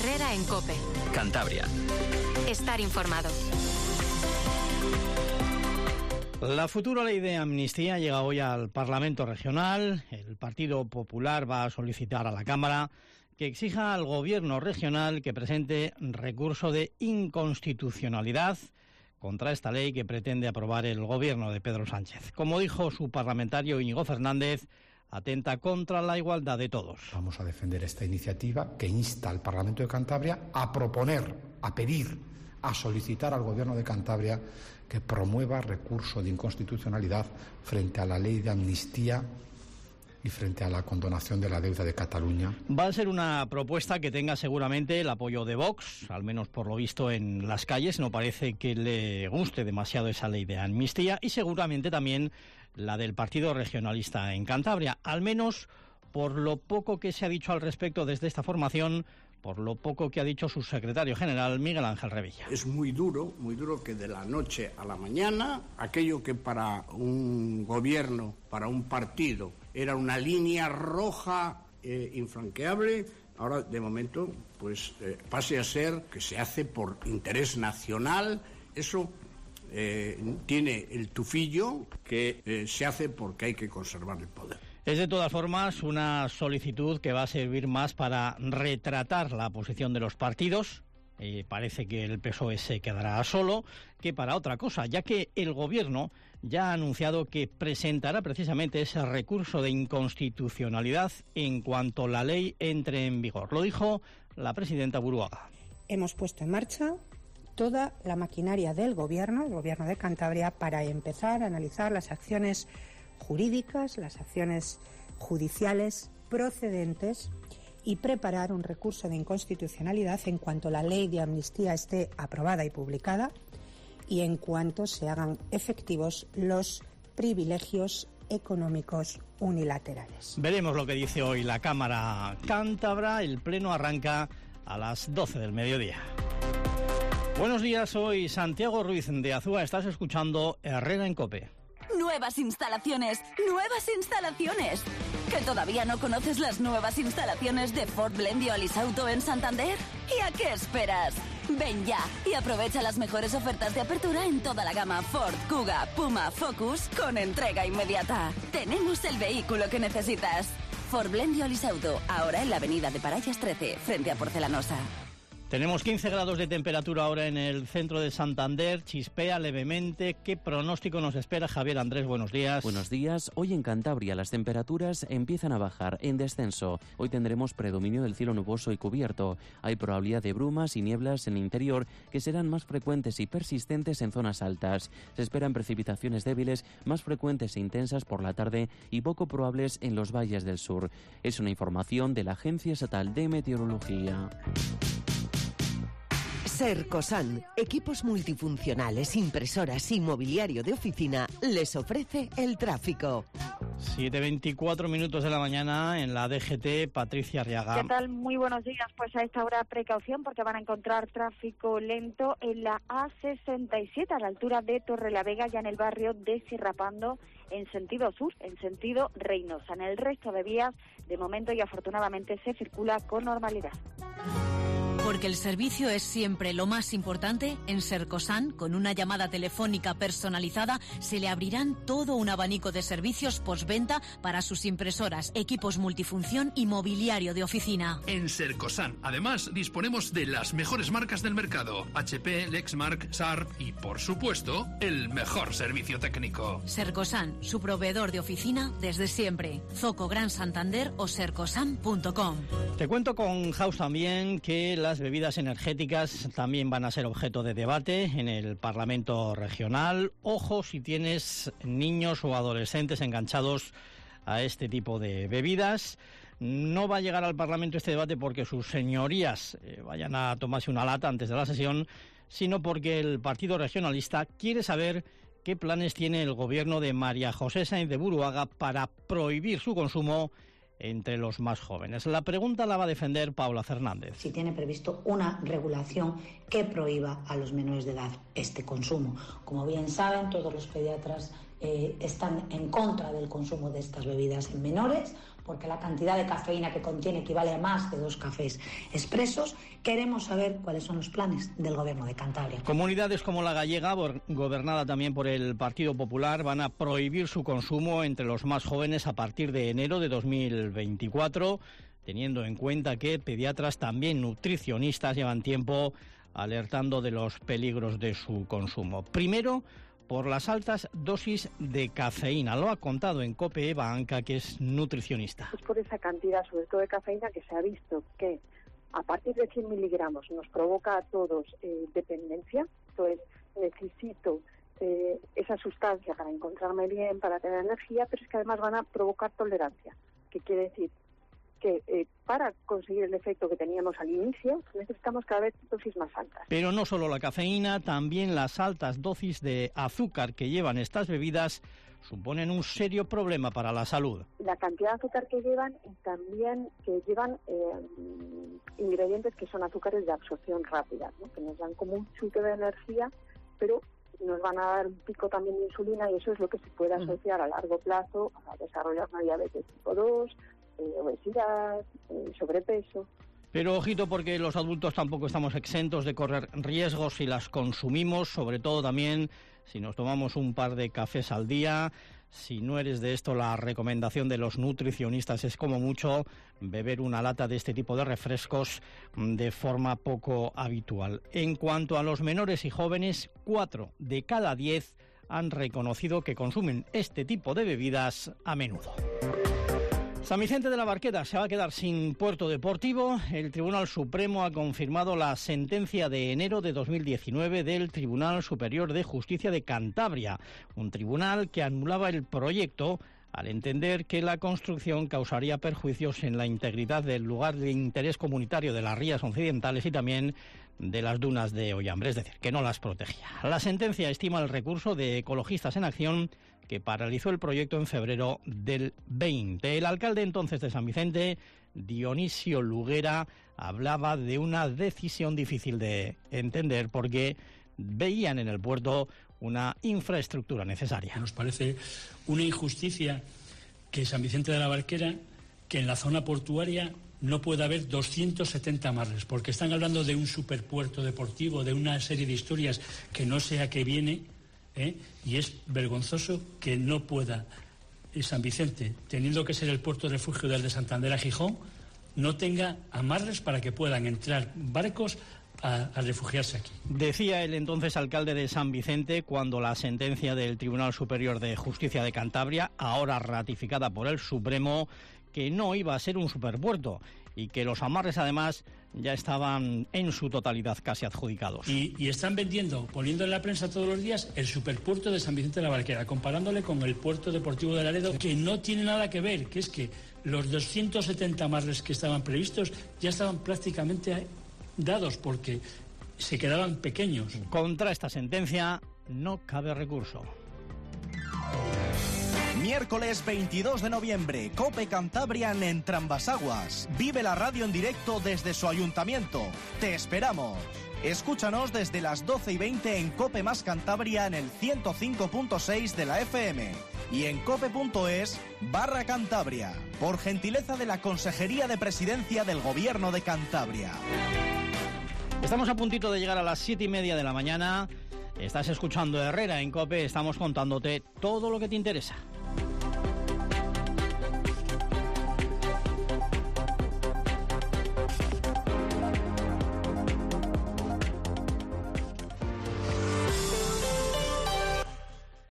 Herrera en COPE. Cantabria. Estar informado. La futura ley de amnistía llega hoy al Parlamento Regional. El Partido Popular va a solicitar a la Cámara que exija al Gobierno regional que presente recurso de inconstitucionalidad contra esta ley que pretende aprobar el Gobierno de Pedro Sánchez. Como dijo su parlamentario Íñigo Fernández, atenta contra la igualdad de todos. Vamos a defender esta iniciativa que insta al Parlamento de Cantabria a proponer, a pedir, a solicitar al Gobierno de Cantabria que promueva recurso de inconstitucionalidad frente a la ley de amnistía y frente a la condonación de la deuda de Cataluña. Va a ser una propuesta que tenga seguramente el apoyo de Vox, al menos por lo visto en las calles. No parece que le guste demasiado esa ley de amnistía, y seguramente también la del Partido Regionalista en Cantabria, al menos por lo poco que se ha dicho al respecto desde esta formación, por lo poco que ha dicho su secretario general, Miguel Ángel Revilla. Es muy duro que de la noche a la mañana, aquello que para un gobierno, para un partido, era una línea roja infranqueable, ahora de momento pues pase a ser que se hace por interés nacional. Eso tiene el tufillo que se hace porque hay que conservar el poder. Es de todas formas una solicitud que va a servir más para retratar la posición de los partidos. Parece que el PSOE se quedará solo, que para otra cosa, ya que el Gobierno ya ha anunciado que presentará precisamente ese recurso de inconstitucionalidad en cuanto la ley entre en vigor. Lo dijo la presidenta Buruaga. Hemos puesto en marcha toda la maquinaria del Gobierno, el Gobierno de Cantabria, para empezar a analizar las acciones jurídicas, las acciones judiciales procedentes y preparar un recurso de inconstitucionalidad en cuanto la ley de amnistía esté aprobada y publicada y en cuanto se hagan efectivos los privilegios económicos unilaterales. Veremos lo que dice hoy la Cámara cántabra. El pleno arranca a las 12 del mediodía. Buenos días, soy Santiago Ruiz de Azúa. Estás escuchando Herrera en COPE. ¡Nuevas instalaciones! ¡Nuevas instalaciones! ¿Que todavía no conoces las nuevas instalaciones de Ford Blendio Alisauto en Santander? ¿Y a qué esperas? Ven ya y aprovecha las mejores ofertas de apertura en toda la gama Ford, Kuga, Puma, Focus con entrega inmediata. Tenemos el vehículo que necesitas. Ford Blendio Alisauto, ahora en la avenida de Parayas 13, frente a Porcelanosa. Tenemos 15 grados de temperatura ahora en el centro de Santander, chispea levemente. ¿Qué pronóstico nos espera, Javier Andrés? Buenos días. Buenos días. Hoy en Cantabria las temperaturas empiezan a bajar en descenso. Hoy tendremos predominio del cielo nuboso y cubierto. Hay probabilidad de brumas y nieblas en el interior que serán más frecuentes y persistentes en zonas altas. Se esperan precipitaciones débiles, más frecuentes e intensas por la tarde y poco probables en los valles del sur. Es una información de la Agencia Estatal de Meteorología. Sercosan, equipos multifuncionales, impresoras y mobiliario de oficina, les ofrece el tráfico. 7:24 minutos de la mañana en la DGT, Patricia Arriaga. ¿Qué tal? Muy buenos días. Pues a esta hora precaución porque van a encontrar tráfico lento en la A67 a la altura de Torrelavega, ya en el barrio de Sierrapando, en sentido sur, en sentido Reynosa. En el resto de vías, de momento y afortunadamente, se circula con normalidad. Porque el servicio es siempre lo más importante, en Sercosan, con una llamada telefónica personalizada, se le abrirán todo un abanico de servicios postventa para sus impresoras, equipos multifunción y mobiliario de oficina. En Sercosan, además, disponemos de las mejores marcas del mercado: HP, Lexmark, Sharp y, por supuesto, el mejor servicio técnico. Sercosan, su proveedor de oficina desde siempre. Zoco Gran Santander o sercosan.com. Te cuento con House también que las bebidas energéticas también van a ser objeto de debate en el Parlamento Regional. Ojo si tienes niños o adolescentes enganchados a este tipo de bebidas. No va a llegar al Parlamento este debate porque sus señorías vayan a tomarse una lata antes de la sesión, sino porque el Partido Regionalista quiere saber qué planes tiene el gobierno de María José Sainz de Buruaga para prohibir su consumo entre los más jóvenes. La pregunta la va a defender Paula Fernández. Si tiene previsto una regulación que prohíba a los menores de edad este consumo. Como bien saben, todos los pediatras están en contra del consumo de estas bebidas en menores, porque la cantidad de cafeína que contiene equivale a más de 2 cafés expresos, queremos saber cuáles son los planes del Gobierno de Cantabria. Comunidades como la gallega, gobernada también por el Partido Popular, van a prohibir su consumo entre los más jóvenes a partir de enero de 2024, teniendo en cuenta que pediatras, también nutricionistas, llevan tiempo alertando de los peligros de su consumo. Primero, por las altas dosis de cafeína. Lo ha contado en COPE Eva Anca, que es nutricionista. Es por esa cantidad, sobre todo de cafeína, que se ha visto que a partir de 100 miligramos nos provoca a todos dependencia. Entonces, necesito esa sustancia para encontrarme bien, para tener energía, pero es que además van a provocar tolerancia. ¿Qué quiere decir? Que para conseguir el efecto que teníamos al inicio necesitamos cada vez dosis más altas. Pero no solo la cafeína, también las altas dosis de azúcar que llevan estas bebidas suponen un serio problema para la salud. La cantidad de azúcar que llevan y también que llevan ingredientes que son azúcares de absorción rápida, ¿no? Que nos dan como un chute de energía, pero nos van a dar un pico también de insulina y eso es lo que se puede asociar a largo plazo a desarrollar una diabetes tipo 2, obesidad, sobrepeso. Pero ojito, porque los adultos tampoco estamos exentos de correr riesgos si las consumimos, sobre todo también si nos tomamos un par de cafés al día. Si no eres de esto, la recomendación de los nutricionistas es como mucho beber una lata de este tipo de refrescos de forma poco habitual. En cuanto a los menores y jóvenes, 4 de cada 10 han reconocido que consumen este tipo de bebidas a menudo. San Vicente de la Barquera se va a quedar sin puerto deportivo. El Tribunal Supremo ha confirmado la sentencia de enero de 2019 del Tribunal Superior de Justicia de Cantabria, un tribunal que anulaba el proyecto al entender que la construcción causaría perjuicios en la integridad del lugar de interés comunitario de las rías occidentales y también de las dunas de Ollambre, es decir, que no las protegía. La sentencia estima el recurso de Ecologistas en Acción, que paralizó el proyecto en febrero del 20. El alcalde entonces de San Vicente, Dionisio Luguera, hablaba de una decisión difícil de entender porque veían en el puerto una infraestructura necesaria. Nos parece una injusticia que San Vicente de la Barquera, que en la zona portuaria no pueda haber 270 amarres, porque están hablando de un superpuerto deportivo, de una serie de historias que no sé a qué viene, y es vergonzoso que no pueda San Vicente, teniendo que ser el puerto de refugio del de Santander a Gijón, no tenga amarres para que puedan entrar barcos a refugiarse aquí. Decía el entonces alcalde de San Vicente cuando la sentencia del Tribunal Superior de Justicia de Cantabria, ahora ratificada por el Supremo, que no iba a ser un superpuerto y que los amarres además ya estaban en su totalidad casi adjudicados. Y están vendiendo, poniendo en la prensa todos los días, el superpuerto de San Vicente de la Barquera, comparándole con el puerto deportivo de Laredo, que no tiene nada que ver, que es que los 270 amarres que estaban previstos ya estaban prácticamente dados porque se quedaban pequeños. Contra esta sentencia no cabe recurso. Miércoles 22 de noviembre, COPE Cantabria en Entrambasaguas. Vive la radio en directo desde su ayuntamiento. Te esperamos. Escúchanos desde las 12:20 en COPE más Cantabria en el 105.6 de la FM y en cope.es/Cantabria, por gentileza de la Consejería de Presidencia del Gobierno de Cantabria. Estamos a puntito de llegar a las 7:30 de la mañana. Estás escuchando Herrera en COPE. Estamos contándote todo lo que te interesa.